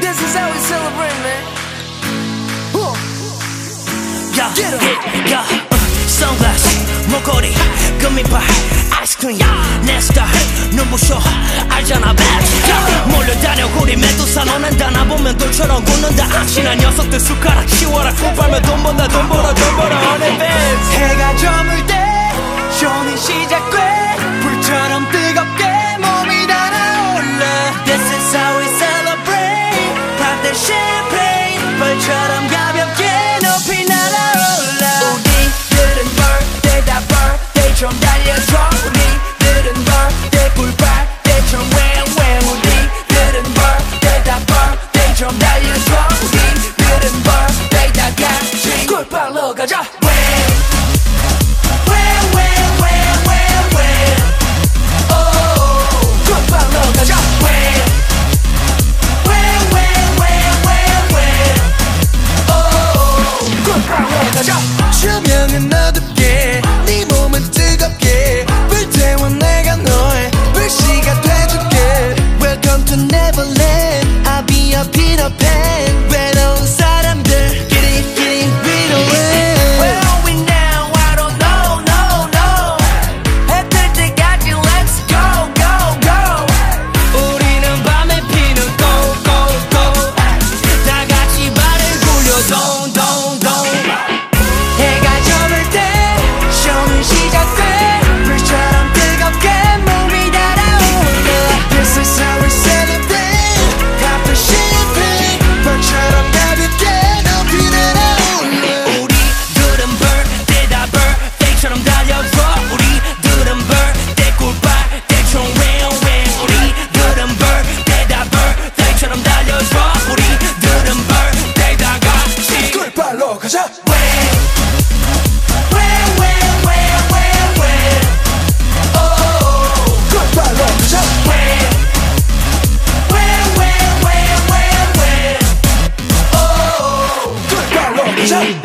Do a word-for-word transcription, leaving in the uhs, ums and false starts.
This is how we celebrate, man. Yeah, yeah, yeah. Sunglass, 목걸이, 금이빨, 아이스크림, 내 스타일, 눈부셔, 알잖아, bad. 몰려다녀 우리 메두사 너는 다나 보면 돌처럼 굳는다. 악신한 녀석들 숟가락 치워라. 콩 빨면 돈 번다, 돈 벌어, 돈 벌어, honey bands. 해가 저물 때 쇼는 시작돼. 불처럼 뜨겁게 몸이 달아올라. This is how we celebrate. Pop that champagne. 벌처럼 가볍게 높이 날아올라. 우리들은 birthday다 birthday 좀 달려줘. 우리들은 birthday 꿀빨대처럼 웽웽. 우리들은 birthday다 birthday 좀 달려줘. 우리들은 birthday 다 같이 꿀빨로 가자. 조명은 어둡게 네 몸은 뜨겁게 불 태워 내가 너의 불씨가 돼줄게. Welcome to Neverland. I'll be your Peter Pan. 외로운 사람들 끼리 끼리 위로해. Where are we now? I don't know, no, no. 해 뜰 때까지 let's go, go, go. 우리는 밤에 피는 go, go, go. 다 같이 발을 굴려 don't, don't, don't. 해가 저물 때 쇼는 시작돼. 불처럼 뜨겁게 몸이 달아올라. This is how we celebrate. Pop the champagne. 벌처럼 가볍게 높이 날아올라. 우리들은 birthday다 birthday처럼 달려줘. 우리들은 birthday 꿀빨대처럼 웽웽. 우리들은 birthday다 birthday처럼 달려줘. 우리들은 birthday 다 같이 꿀빨로 가자. 이